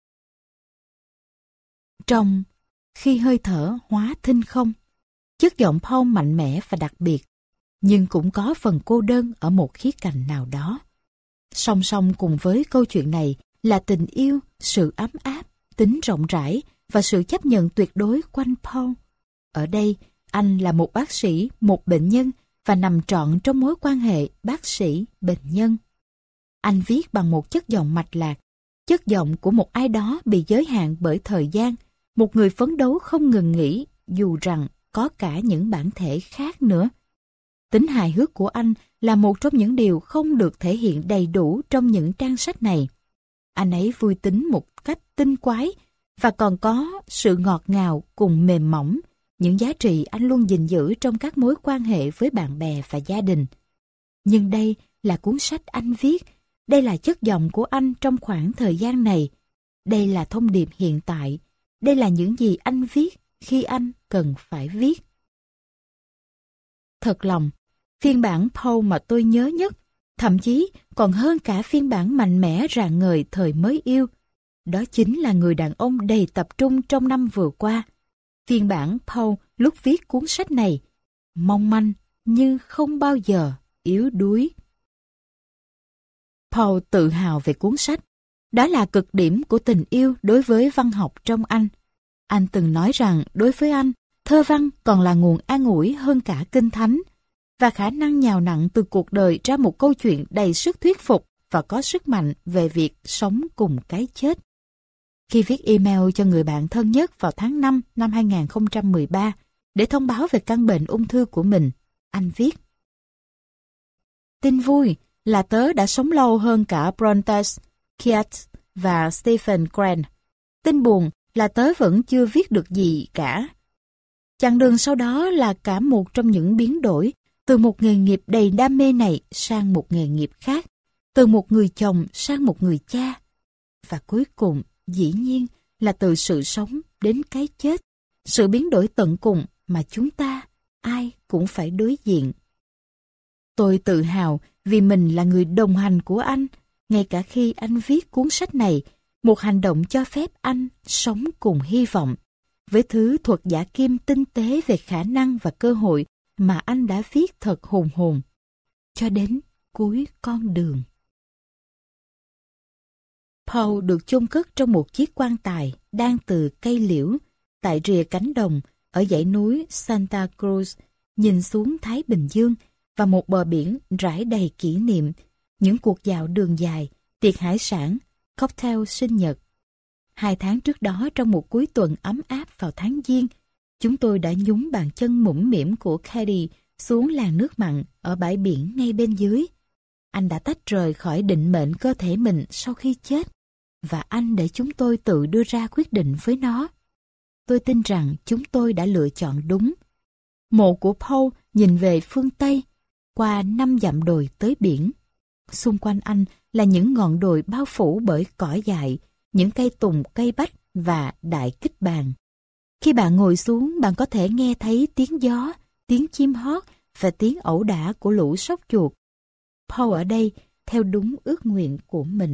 Trong Khi hơi thở hóa thinh không, chất giọng Paul mạnh mẽ và đặc biệt, nhưng cũng có phần cô đơn ở một khía cạnh nào đó. Song song cùng với câu chuyện này là tình yêu, sự ấm áp, tính rộng rãi và sự chấp nhận tuyệt đối quanh Paul. Ở đây, anh là một bác sĩ, một bệnh nhân và nằm trọn trong mối quan hệ bác sĩ-bệnh nhân. Anh viết bằng một chất giọng mạch lạc, chất giọng của một ai đó bị giới hạn bởi thời gian, một người phấn đấu không ngừng nghỉ dù rằng có cả những bản thể khác nữa. Tính hài hước của anh là một trong những điều không được thể hiện đầy đủ trong những trang sách này. Anh ấy vui tính một cách tinh quái và còn có sự ngọt ngào cùng mềm mỏng, những giá trị anh luôn gìn giữ trong các mối quan hệ với bạn bè và gia đình. Nhưng đây là cuốn sách anh viết, đây là chất giọng của anh trong khoảng thời gian này, đây là thông điệp hiện tại, đây là những gì anh viết khi anh cần phải viết. Thật lòng, phiên bản Paul mà tôi nhớ nhất, thậm chí còn hơn cả phiên bản mạnh mẽ rạng ngời thời mới yêu, đó chính là người đàn ông đầy tập trung trong năm vừa qua. Phiên bản Paul lúc viết cuốn sách này, mong manh nhưng không bao giờ yếu đuối. Paul tự hào về cuốn sách. Đó là cực điểm của tình yêu đối với văn học trong anh. Anh từng nói rằng đối với anh, thơ văn còn là nguồn an ủi hơn cả kinh thánh, và khả năng nhào nặn từ cuộc đời ra một câu chuyện đầy sức thuyết phục và có sức mạnh về việc sống cùng cái chết. Khi viết email cho người bạn thân nhất vào tháng năm năm hai nghìn không trăm mười ba để thông báo về căn bệnh ung thư của mình, anh viết: Tin vui là tớ đã sống lâu hơn cả Brontes, Keats và Stephen Grant. Tin buồn là tớ vẫn chưa viết được gì cả. Chặng đường sau đó là cả một trong những biến đổi, từ một nghề nghiệp đầy đam mê này sang một nghề nghiệp khác, từ một người chồng sang một người cha. Và cuối cùng, dĩ nhiên, là từ sự sống đến cái chết, sự biến đổi tận cùng mà chúng ta, ai cũng phải đối diện. Tôi tự hào vì mình là người đồng hành của anh, ngay cả khi anh viết cuốn sách này, một hành động cho phép anh sống cùng hy vọng, với thứ thuật giả kim tinh tế về khả năng và cơ hội mà anh đã viết thật hùng hồn, cho đến cuối con đường. Paul được chôn cất trong một chiếc quan tài đan từ cây liễu tại rìa cánh đồng ở dãy núi Santa Cruz, nhìn xuống Thái Bình Dương và một bờ biển rải đầy kỷ niệm, những cuộc dạo đường dài, tiệc hải sản, cocktail sinh nhật. Hai tháng trước đó, trong một cuối tuần ấm áp vào tháng Giêng, chúng tôi đã nhúng bàn chân mũm mĩm của Cady xuống làn nước mặn ở bãi biển ngay bên dưới. Anh đã tách rời khỏi định mệnh cơ thể mình sau khi chết, và anh để chúng tôi tự đưa ra quyết định với nó. Tôi tin rằng chúng tôi đã lựa chọn đúng. Mộ của Paul nhìn về phương Tây, qua năm dặm đồi tới biển. Xung quanh anh là những ngọn đồi bao phủ bởi cỏ dại, những cây tùng, cây bách và đại kích bàn. Khi bạn ngồi xuống, bạn có thể nghe thấy tiếng gió, tiếng chim hót và tiếng ẩu đả của lũ sóc chuột. Paul ở đây theo đúng ước nguyện của mình.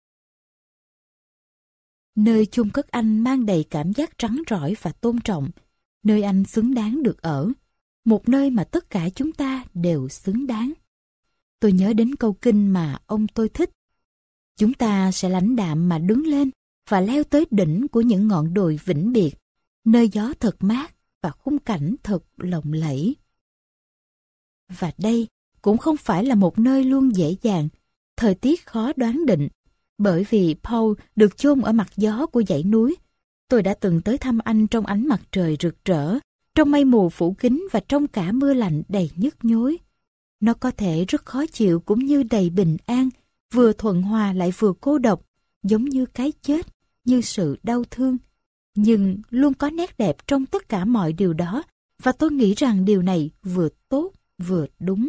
Nơi chôn cất anh mang đầy cảm giác rắn rỏi và tôn trọng, nơi anh xứng đáng được ở, một nơi mà tất cả chúng ta đều xứng đáng. Tôi nhớ đến câu kinh mà ông tôi thích. Chúng ta sẽ lãnh đạm mà đứng lên và leo tới đỉnh của những ngọn đồi vĩnh biệt, nơi gió thật mát và khung cảnh thật lộng lẫy. Và đây cũng không phải là một nơi luôn dễ dàng, thời tiết khó đoán định, bởi vì Paul được chôn ở mặt gió của dãy núi. Tôi đã từng tới thăm anh trong ánh mặt trời rực rỡ, trong mây mù phủ kín và trong cả mưa lạnh đầy nhức nhối. Nó có thể rất khó chịu cũng như đầy bình an, vừa thuận hòa lại vừa cô độc, giống như cái chết, như sự đau thương. Nhưng luôn có nét đẹp trong tất cả mọi điều đó, và tôi nghĩ rằng điều này vừa tốt, vừa đúng.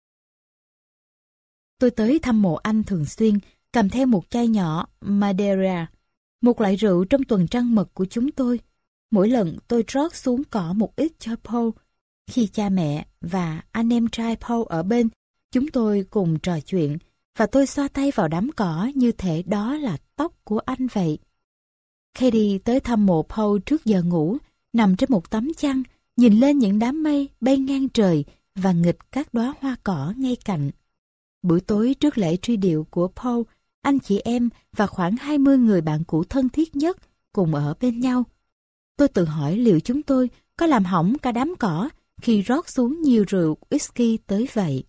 Tôi tới thăm mộ anh thường xuyên, cầm theo một chai nhỏ Madeira, một loại rượu trong tuần trăng mật của chúng tôi. Mỗi lần tôi rót xuống cỏ một ít cho Paul. Khi cha mẹ và anh em trai Paul ở bên, chúng tôi cùng trò chuyện, và tôi xoa tay vào đám cỏ như thể đó là tóc của anh vậy. Cady tới thăm mộ Paul trước giờ ngủ, nằm trên một tấm chăn, nhìn lên những đám mây bay ngang trời và nghịch các đóa hoa cỏ ngay cạnh. Buổi tối trước lễ truy điệu của Paul, anh chị em và khoảng hai mươi người bạn cũ thân thiết nhất cùng ở bên nhau. Tôi tự hỏi liệu chúng tôi có làm hỏng cả đám cỏ khi rót xuống nhiều rượu whisky tới vậy.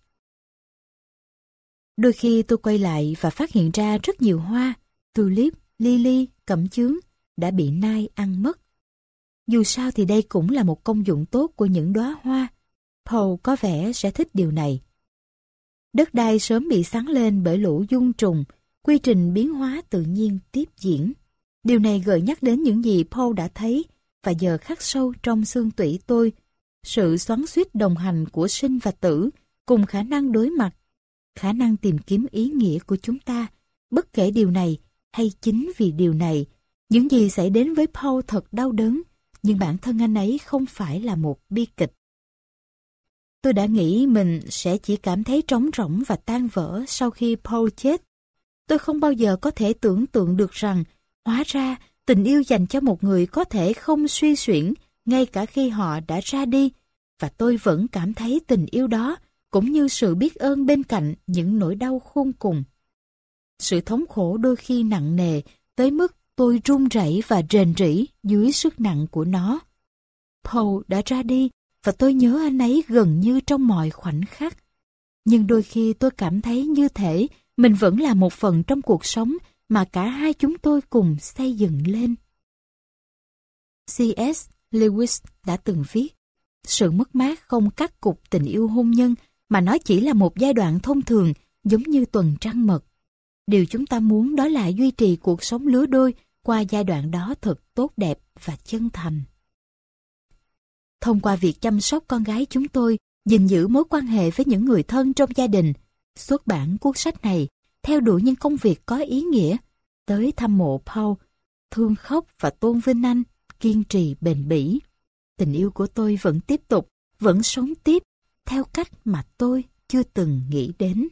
Đôi khi tôi quay lại và phát hiện ra rất nhiều hoa, tulip, lily, cẩm chướng đã bị nai ăn mất. Dù sao thì đây cũng là một công dụng tốt của những đóa hoa. Paul có vẻ sẽ thích điều này. Đất đai sớm bị sáng lên bởi lũ dung trùng, quy trình biến hóa tự nhiên tiếp diễn. Điều này gợi nhắc đến những gì Paul đã thấy và giờ khắc sâu trong xương tủy tôi. Sự xoắn xuýt đồng hành của sinh và tử cùng khả năng đối mặt, khả năng tìm kiếm ý nghĩa của chúng ta, bất kể điều này hay chính vì điều này. Những gì xảy đến với Paul thật đau đớn, nhưng bản thân anh ấy không phải là một bi kịch. Tôi đã nghĩ mình sẽ chỉ cảm thấy trống rỗng và tan vỡ sau khi Paul chết. Tôi không bao giờ có thể tưởng tượng được rằng, hóa ra tình yêu dành cho một người có thể không suy xuyển ngay cả khi họ đã ra đi, và tôi vẫn cảm thấy tình yêu đó cũng như sự biết ơn bên cạnh những nỗi đau khôn cùng. Sự thống khổ đôi khi nặng nề tới mức tôi run rẩy và rền rĩ dưới sức nặng của nó. Paul đã ra đi và tôi nhớ anh ấy gần như trong mọi khoảnh khắc. Nhưng đôi khi tôi cảm thấy như thể mình vẫn là một phần trong cuộc sống mà cả hai chúng tôi cùng xây dựng lên. xê ét Lewis đã từng viết, sự mất mát không cắt cụt tình yêu hôn nhân mà nó chỉ là một giai đoạn thông thường giống như tuần trăng mật. Điều chúng ta muốn đó là duy trì cuộc sống lứa đôi qua giai đoạn đó thật tốt đẹp và chân thành. Thông qua việc chăm sóc con gái chúng tôi, gìn giữ mối quan hệ với những người thân trong gia đình, xuất bản cuốn sách này, theo đuổi những công việc có ý nghĩa, tới thăm mộ Paul, thương khóc và tôn vinh anh, kiên trì bền bỉ. Tình yêu của tôi vẫn tiếp tục, vẫn sống tiếp, theo cách mà tôi chưa từng nghĩ đến.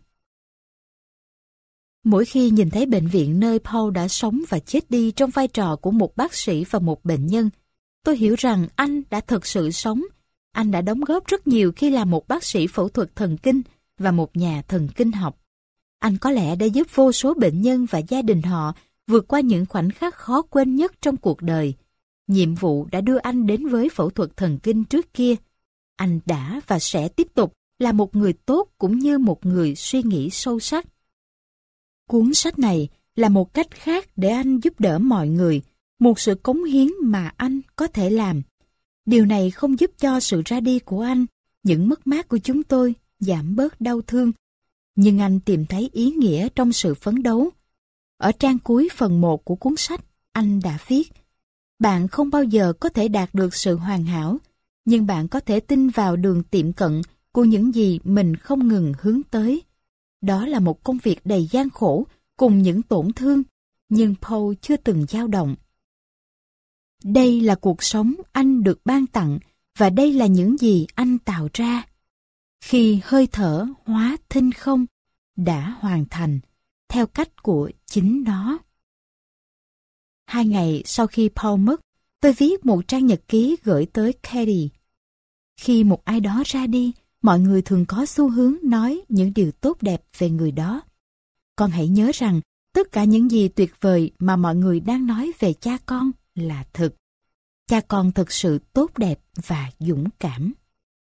Mỗi khi nhìn thấy bệnh viện nơi Paul đã sống và chết đi trong vai trò của một bác sĩ và một bệnh nhân, tôi hiểu rằng anh đã thực sự sống. Anh đã đóng góp rất nhiều khi là một bác sĩ phẫu thuật thần kinh và một nhà thần kinh học. Anh có lẽ đã giúp vô số bệnh nhân và gia đình họ vượt qua những khoảnh khắc khó quên nhất trong cuộc đời. Nhiệm vụ đã đưa anh đến với phẫu thuật thần kinh trước kia. Anh đã và sẽ tiếp tục là một người tốt cũng như một người suy nghĩ sâu sắc. Cuốn sách này là một cách khác để anh giúp đỡ mọi người, một sự cống hiến mà anh có thể làm. Điều này không giúp cho sự ra đi của anh, những mất mát của chúng tôi giảm bớt đau thương. Nhưng anh tìm thấy ý nghĩa trong sự phấn đấu. Ở trang cuối phần một của cuốn sách, anh đã viết: bạn không bao giờ có thể đạt được sự hoàn hảo, nhưng bạn có thể tin vào đường tiệm cận của những gì mình không ngừng hướng tới. Đó là một công việc đầy gian khổ cùng những tổn thương, nhưng Paul chưa từng dao động. Đây là cuộc sống anh được ban tặng và đây là những gì anh tạo ra. Khi hơi thở hóa thinh không đã hoàn thành theo cách của chính nó. Hai ngày sau khi Paul mất, tôi viết một trang nhật ký gửi tới Katie. Khi một ai đó ra đi, mọi người thường có xu hướng nói những điều tốt đẹp về người đó. Con hãy nhớ rằng tất cả những gì tuyệt vời mà mọi người đang nói về cha con là thực. Cha con thực sự tốt đẹp và dũng cảm.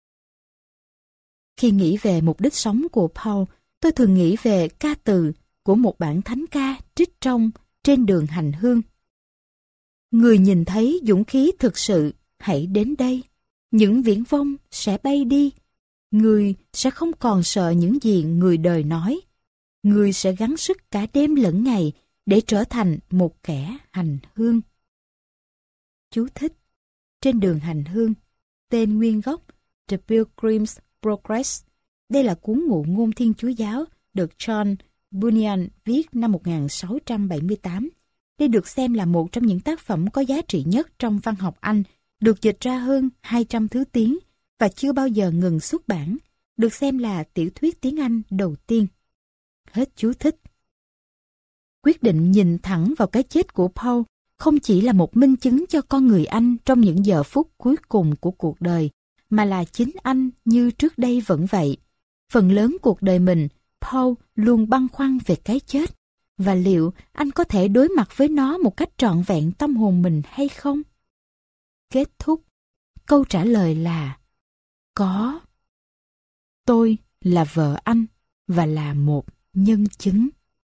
Khi nghĩ về mục đích sống của Paul, tôi thường nghĩ về ca từ của một bản thánh ca trích trong Trên đường hành hương. Người nhìn thấy dũng khí thực sự, hãy đến đây. Những viễn vông sẽ bay đi. Người sẽ không còn sợ những gì người đời nói. Người sẽ gắng sức cả đêm lẫn ngày để trở thành một kẻ hành hương. Chú thích: Trên đường hành hương, tên nguyên gốc The Pilgrim's Progress. Đây là cuốn ngụ ngôn Thiên Chúa giáo được John Bunyan viết năm một nghìn sáu trăm bảy mươi tám. Đây được xem là một trong những tác phẩm có giá trị nhất trong văn học Anh, được dịch ra hơn hai trăm thứ tiếng và chưa bao giờ ngừng xuất bản, được xem là tiểu thuyết tiếng Anh đầu tiên. Hết chú thích. Quyết định nhìn thẳng vào cái chết của Paul không chỉ là một minh chứng cho con người Anh trong những giờ phút cuối cùng của cuộc đời, mà là chính anh như trước đây vẫn vậy. Phần lớn cuộc đời mình, Paul luôn băn khoăn về cái chết, và liệu anh có thể đối mặt với nó một cách trọn vẹn tâm hồn mình hay không? Kết thúc, câu trả lời là có. Tôi là vợ anh và là một nhân chứng.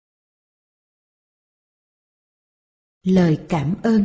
Lời cảm ơn.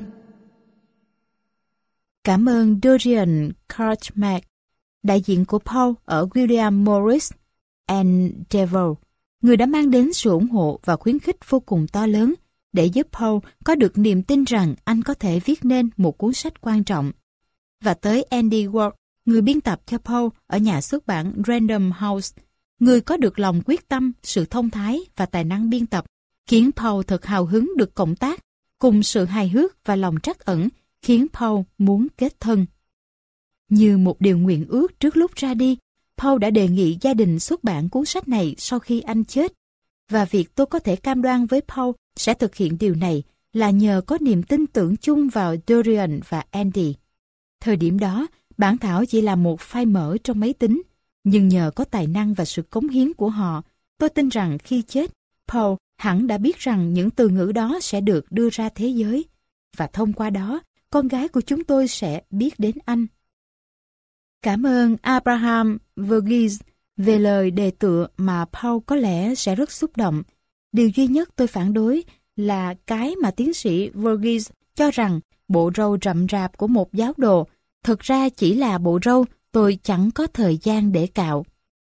Cảm ơn Dorian Cartmake, đại diện của Paul ở William Morris and Devil, người đã mang đến sự ủng hộ và khuyến khích vô cùng to lớn để giúp Paul có được niềm tin rằng anh có thể viết nên một cuốn sách quan trọng. Và tới Andy Ward, người biên tập cho Paul ở nhà xuất bản Random House, người có được lòng quyết tâm, sự thông thái và tài năng biên tập, khiến Paul thật hào hứng được cộng tác, cùng sự hài hước và lòng trắc ẩn khiến Paul muốn kết thân. Như một điều nguyện ước trước lúc ra đi, Paul đã đề nghị gia đình xuất bản cuốn sách này sau khi anh chết, và việc tôi có thể cam đoan với Paul sẽ thực hiện điều này là nhờ có niềm tin tưởng chung vào Dorian và Andy. Thời điểm đó, bản thảo chỉ là một file mở trong máy tính, nhưng nhờ có tài năng và sự cống hiến của họ, tôi tin rằng khi chết, Paul hẳn đã biết rằng những từ ngữ đó sẽ được đưa ra thế giới, và thông qua đó, con gái của chúng tôi sẽ biết đến anh. Cảm ơn Abraham Verghese về lời đề tựa mà Paul có lẽ sẽ rất xúc động. Điều duy nhất tôi phản đối là cái mà tiến sĩ Verghese cho rằng bộ râu rậm rạp của một giáo đồ thực ra chỉ là bộ râu tôi chẳng có thời gian để cạo.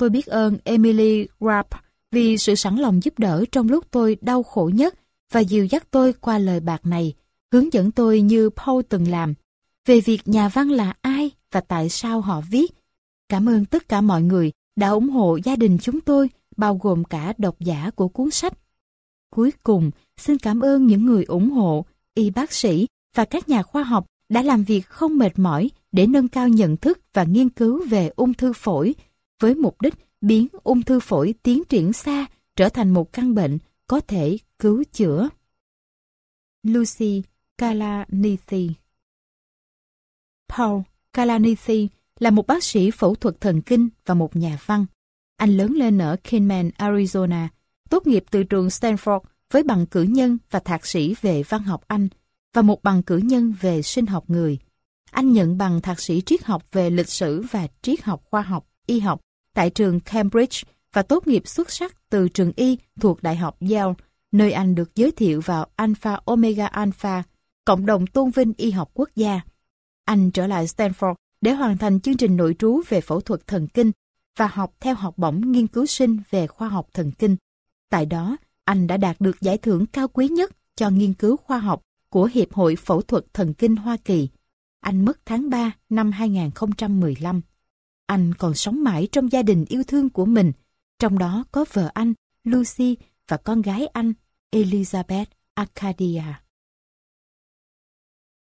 Tôi biết ơn Emily Rapp vì sự sẵn lòng giúp đỡ trong lúc tôi đau khổ nhất và dìu dắt tôi qua lời bạc này, hướng dẫn tôi như Paul từng làm, về việc nhà văn là ai và tại sao họ viết. Cảm ơn tất cả mọi người đã ủng hộ gia đình chúng tôi, bao gồm cả độc giả của cuốn sách. Cuối cùng, xin cảm ơn những người ủng hộ, y bác sĩ và các nhà khoa học đã làm việc không mệt mỏi để nâng cao nhận thức và nghiên cứu về ung thư phổi, với mục đích biến ung thư phổi tiến triển xa trở thành một căn bệnh có thể cứu chữa. Lucy Kalanithi. Paul Kalanithi là một bác sĩ phẫu thuật thần kinh và một nhà văn. Anh lớn lên ở Kingman, Arizona, tốt nghiệp từ trường Stanford với bằng cử nhân và thạc sĩ về văn học Anh và một bằng cử nhân về sinh học người. Anh nhận bằng thạc sĩ triết học về lịch sử và triết học khoa học, y học tại trường Cambridge và tốt nghiệp xuất sắc từ trường y thuộc Đại học Yale, nơi anh được giới thiệu vào Alpha Omega Alpha, cộng đồng tôn vinh y học quốc gia. Anh trở lại Stanford để hoàn thành chương trình nội trú về phẫu thuật thần kinh và học theo học bổng nghiên cứu sinh về khoa học thần kinh. Tại đó, anh đã đạt được giải thưởng cao quý nhất cho nghiên cứu khoa học của Hiệp hội Phẫu thuật Thần kinh Hoa Kỳ. Anh mất tháng ba năm hai nghìn không trăm mười lăm. Anh còn sống mãi trong gia đình yêu thương của mình, trong đó có vợ anh, Lucy, và con gái anh, Elizabeth Arcadia.